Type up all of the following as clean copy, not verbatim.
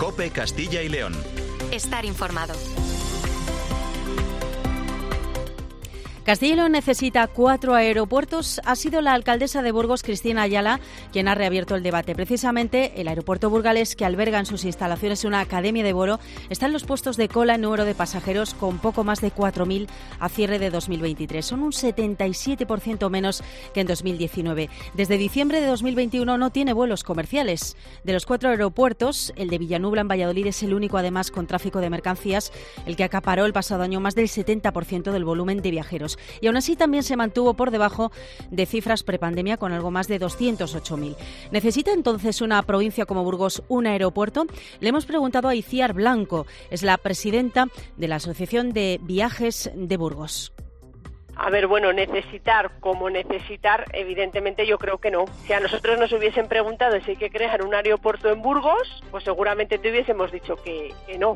COPE Castilla y León. Estar informado. Castilla y León necesita 4 aeropuertos. Ha sido la alcaldesa de Burgos, Cristina Ayala, quien ha reabierto el debate. Precisamente, el aeropuerto burgalés, que alberga en sus instalaciones una academia de vuelo, está en los puestos de cola en número de pasajeros, con poco más de 4.000 a cierre de 2023. Son un 77% menos que en 2019. Desde diciembre de 2021 no tiene vuelos comerciales. De los 4 aeropuertos, el de Villanubla, en Valladolid, es el único, además, con tráfico de mercancías, el que acaparó el pasado año más del 70% del volumen de viajeros. Y aún así también se mantuvo por debajo de cifras prepandemia, con algo más de 208.000. ¿Necesita entonces una provincia como Burgos un aeropuerto? Le hemos preguntado a Iciar Blanco, es la presidenta de la Asociación de Viajes de Burgos. A ver, bueno, necesitar, evidentemente yo creo que no. Si a nosotros nos hubiesen preguntado si hay que crear un aeropuerto en Burgos, pues seguramente te hubiésemos dicho que no.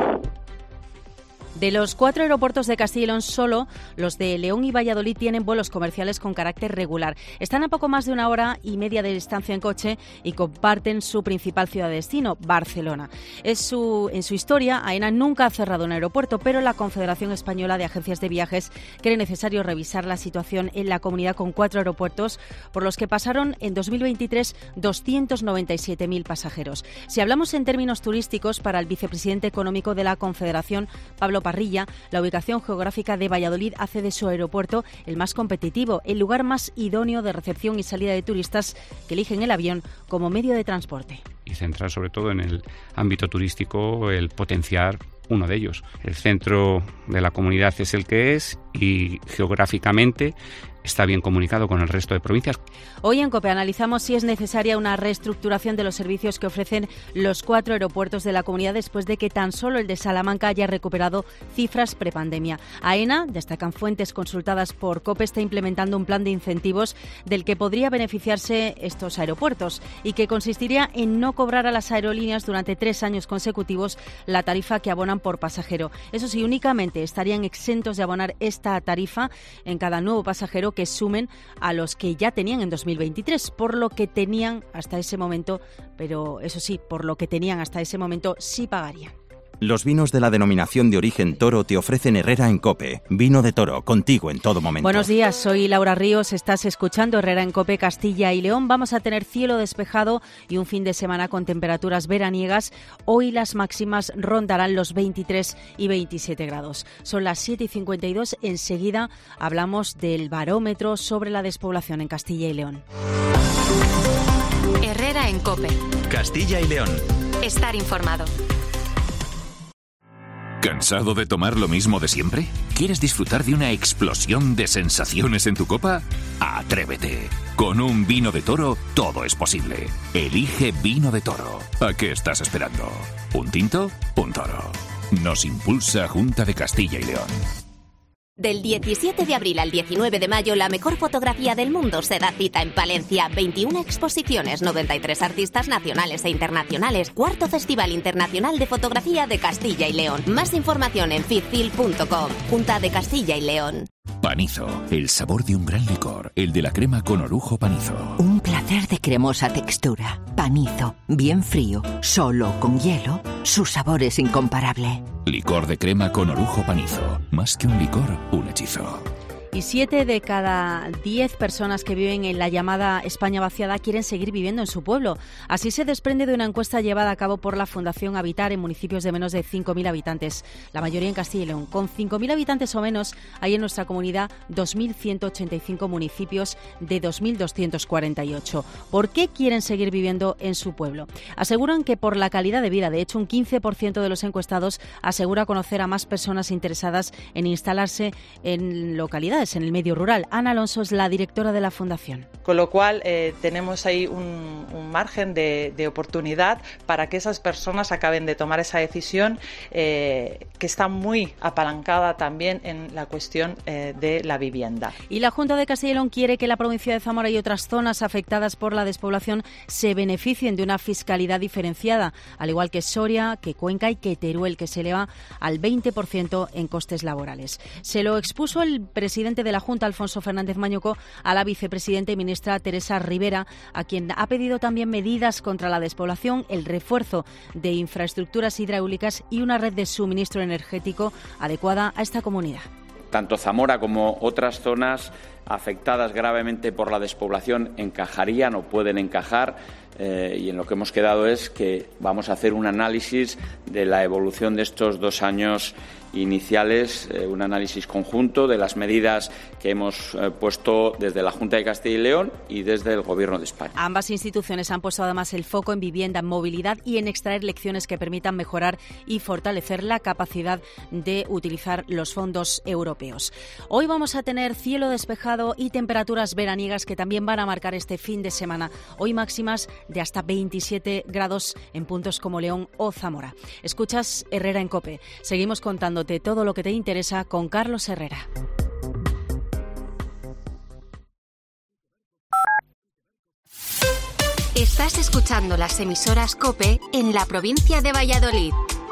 De los 4 aeropuertos de Castilla y León, solo los de León y Valladolid tienen vuelos comerciales con carácter regular. Están a poco más de 1 hora y media de distancia en coche y comparten su principal ciudad de destino, Barcelona. En su historia, AENA nunca ha cerrado un aeropuerto, pero la Confederación Española de Agencias de Viajes cree necesario revisar la situación en la comunidad, con 4 aeropuertos por los que pasaron en 2023 297.000 pasajeros. Si hablamos en términos turísticos, para el vicepresidente económico de la Confederación, Pablo Parrilla, la ubicación geográfica de Valladolid hace de su aeropuerto el más competitivo, el lugar más idóneo de recepción y salida de turistas que eligen el avión como medio de transporte. Y centrar sobre todo en el ámbito turístico, el potenciar uno de ellos. El centro de la comunidad es el que es y geográficamente está bien comunicado con el resto de provincias. Hoy en COPE analizamos si es necesaria una reestructuración de los servicios que ofrecen los 4 aeropuertos de la comunidad, después de que tan solo el de Salamanca haya recuperado cifras prepandemia. AENA, destacan fuentes consultadas por COPE, está implementando un plan de incentivos del que podría beneficiarse estos aeropuertos y que consistiría en no cobrar a las aerolíneas durante 3 años consecutivos la tarifa que abonan por pasajero. Eso sí, únicamente estarían exentos de abonar esta tarifa en cada nuevo pasajero que sumen a los que ya tenían en 2023, por lo que tenían hasta ese momento, pero eso sí, por lo que tenían hasta ese momento sí pagarían. Los vinos de la denominación de origen Toro te ofrecen Herrera en COPE. Vino de Toro, contigo en todo momento. Buenos días, soy Laura Ríos, estás escuchando Herrera en COPE Castilla y León. Vamos a tener cielo despejado y un fin de semana con temperaturas veraniegas. Hoy las máximas rondarán los 23 y 27 grados. Son las 7:52, enseguida hablamos del barómetro sobre la despoblación en Castilla y León. Herrera en COPE. Castilla y León. Estar informado. ¿Cansado de tomar lo mismo de siempre? ¿Quieres disfrutar de una explosión de sensaciones en tu copa? ¡Atrévete! Con un vino de Toro todo es posible. Elige Vino de Toro. ¿A qué estás esperando? ¿Un tinto? Un toro. Nos impulsa Junta de Castilla y León. Del 17 de abril al 19 de mayo, la mejor fotografía del mundo se da cita en Palencia. 21 exposiciones, 93 artistas nacionales e internacionales. 4º Festival Internacional de Fotografía de Castilla y León. Más información en fitfil.com. Junta de Castilla y León. Panizo, el sabor de un gran licor, el de la crema con orujo Panizo. Un placer de cremosa textura. Panizo, bien frío, solo con hielo, su sabor es incomparable. Licor de crema con orujo Panizo. Más que un licor, un hechizo. Y 7 de cada 10 personas que viven en la llamada España vaciada quieren seguir viviendo en su pueblo. Así se desprende de una encuesta llevada a cabo por la Fundación Habitar en municipios de menos de 5.000 habitantes, la mayoría en Castilla y León. Con 5.000 habitantes o menos, hay en nuestra comunidad 2.185 municipios de 2.248. ¿Por qué quieren seguir viviendo en su pueblo? Aseguran que por la calidad de vida. De hecho, un 15% de los encuestados asegura conocer a más personas interesadas en instalarse en localidades en el medio rural. Ana Alonso es la directora de la Fundación. Con lo cual tenemos ahí un margen de oportunidad para que esas personas acaben de tomar esa decisión que está muy apalancada también en la cuestión de la vivienda. Y la Junta de Castilla y León quiere que la provincia de Zamora y otras zonas afectadas por la despoblación se beneficien de una fiscalidad diferenciada, al igual que Soria, que Cuenca y que Teruel, que se eleva al 20% en costes laborales. Se lo expuso el presidente presidente de la Junta, Alfonso Fernández Mañuco, a la vicepresidenta y ministra Teresa Rivera, a quien ha pedido también medidas contra la despoblación, el refuerzo de infraestructuras hidráulicas y una red de suministro energético adecuada a esta comunidad. Tanto Zamora como otras zonas afectadas gravemente por la despoblación encajarían o pueden encajar, y en lo que hemos quedado es que vamos a hacer un análisis de la evolución de estos 2 años iniciales, un análisis conjunto de las medidas que hemos puesto desde la Junta de Castilla y León y desde el Gobierno de España. Ambas instituciones han puesto además el foco en vivienda, en movilidad y en extraer lecciones que permitan mejorar y fortalecer la capacidad de utilizar los fondos europeos. Hoy vamos a tener cielo despejado y temperaturas veraniegas que también van a marcar este fin de semana. Hoy máximas de hasta 27 grados en puntos como León o Zamora. Escuchas Herrera en COPE. Seguimos contándote todo lo que te interesa con Carlos Herrera. Estás escuchando las emisoras COPE en la provincia de Valladolid.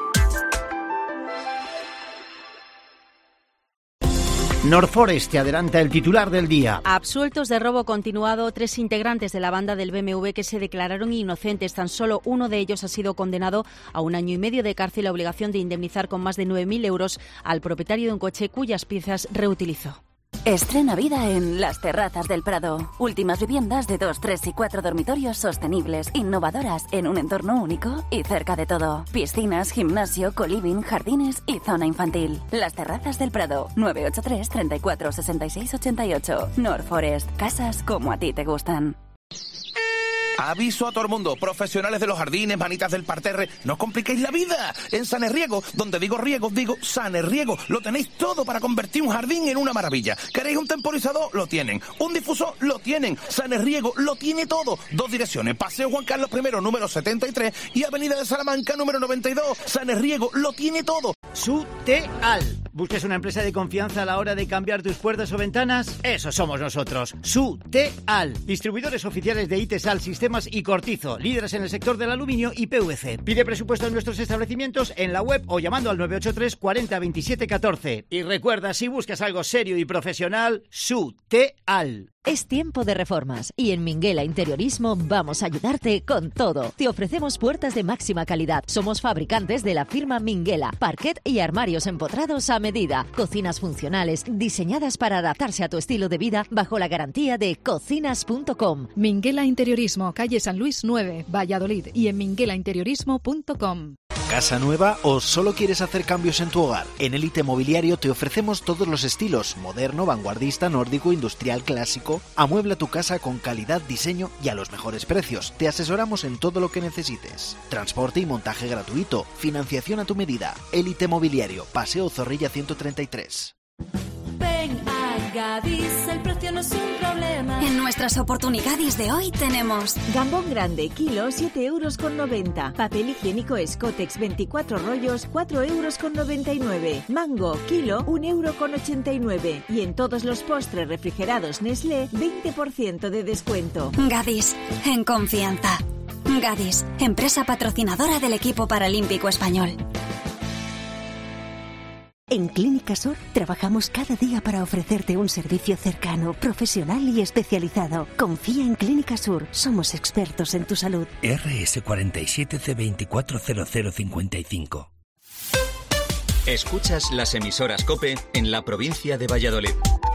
Norforest te adelanta el titular del día. Absueltos de robo continuado 3 integrantes de la banda del BMW que se declararon inocentes. Tan solo uno de ellos ha sido condenado a 1 año y medio de cárcel y la obligación de indemnizar con más de 9.000 euros al propietario de un coche cuyas piezas reutilizó. Estrena vida en Las Terrazas del Prado. Últimas viviendas de 2, 3 y 4 dormitorios sostenibles, innovadoras, en un entorno único y cerca de todo. Piscinas, gimnasio, coliving, jardines y zona infantil. Las Terrazas del Prado. 983 34 66 88. Norforest. Casas como a ti te gustan. Aviso a todo el mundo, profesionales de los jardines, manitas del parterre, no os compliquéis la vida. En Sanerriego, donde digo riego, digo Sanerriego, lo tenéis todo para convertir un jardín en una maravilla. ¿Queréis un temporizador? Lo tienen. ¿Un difusor? Lo tienen. Sanerriego lo tiene todo. 2 direcciones, Paseo Juan Carlos I, número 73 y Avenida de Salamanca, número 92. Sanerriego lo tiene todo. Suteal. ¿Buscas una empresa de confianza a la hora de cambiar tus puertas o ventanas? Eso somos nosotros. Suteal. Distribuidores oficiales de Itesal, Sistemas y Cortizo. Líderes en el sector del aluminio y PVC. Pide presupuesto en nuestros establecimientos en la web o llamando al 983 40 27 14. Y recuerda, si buscas algo serio y profesional, Suteal. Es tiempo de reformas y en Minguela Interiorismo vamos a ayudarte con todo. Te ofrecemos puertas de máxima calidad. Somos fabricantes de la firma Minguela, parquet y armarios empotrados a medida. Cocinas funcionales diseñadas para adaptarse a tu estilo de vida bajo la garantía de cocinas.com. Minguela Interiorismo, calle San Luis 9, Valladolid y en minguelainteriorismo.com. ¿Casa nueva o solo quieres hacer cambios en tu hogar? En Elite Mobiliario te ofrecemos todos los estilos, moderno, vanguardista, nórdico, industrial, clásico. Amuebla tu casa con calidad, diseño y a los mejores precios. Te asesoramos en todo lo que necesites. Transporte y montaje gratuito. Financiación a tu medida. Elite Mobiliario, Paseo Zorrilla 133. Ven a Gadis, el precio no es un problema. En nuestras oportunidades de hoy tenemos gambón grande, kilo, 7,90 €. Papel higiénico Escotex, 24 rollos, 4,99 €. Mango, kilo, 1,89 €. Y en todos los postres refrigerados Nestlé, 20% de descuento. Gadis, en confianza. Gadis, empresa patrocinadora del equipo paralímpico español. En Clínica Sur trabajamos cada día para ofrecerte un servicio cercano, profesional y especializado. Confía en Clínica Sur, somos expertos en tu salud. RS47C240055. Escuchas las emisoras COPE en la provincia de Valladolid.